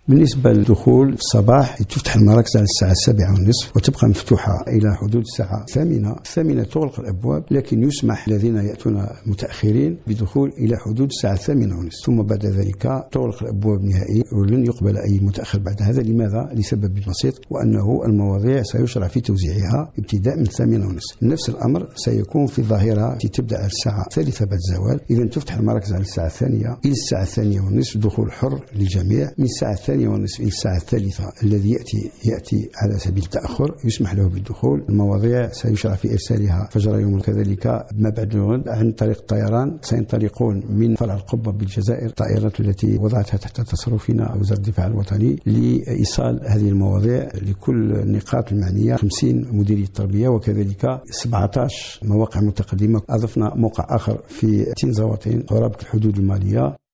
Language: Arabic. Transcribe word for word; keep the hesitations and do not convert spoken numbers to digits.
بالنسبة للدخول في الصباح تفتح المراكز على الساعة السابعة والنصف وتبقى مفتوحة إلى حدود الساعة الثامنة. الثامنة تغلق الأبواب، لكن يسمح الذين يأتون متأخرين بدخول إلى حدود الساعة الثامنة والنصف، ثم بعد ذلك تغلق الأبواب نهائيا ولن يقبل أي متأخر بعد هذا. لماذا؟ لسبب بسيط، وأنه المواضيع سيشرع في توزيعها ابتداء من الثامنة والنصف. نفس الأمر سيكون في الظاهرة التي تبدأ على الساعة الثالثة بعد الزوال. إذا تفتح المراكز على الساعة الثانية إلى الساعة الثانية والنصف، دخول حر للجميع. من الساعة الثانية والنصف إلى الساعة الثالثة الذي يأتي يأتي على سبيل التأخر يسمح له بالدخول. المواضيع سيشرع في إرسالها فجر يوم، كذلك ما بعد الغد عن طريق الطيران سينطلقون من فرع القبة بالجزائر الطائرات التي وضعتها تحت تصرفنا وزارة الدفاع الوطني لإيصال هذه المواضيع لكل النقاط المعنية. خمسين مديرية تربية وكذلك سبعة عشر مواقع متقدمة. أضفنا موقع آخر في تين زواطين قرابة الحدود المالية.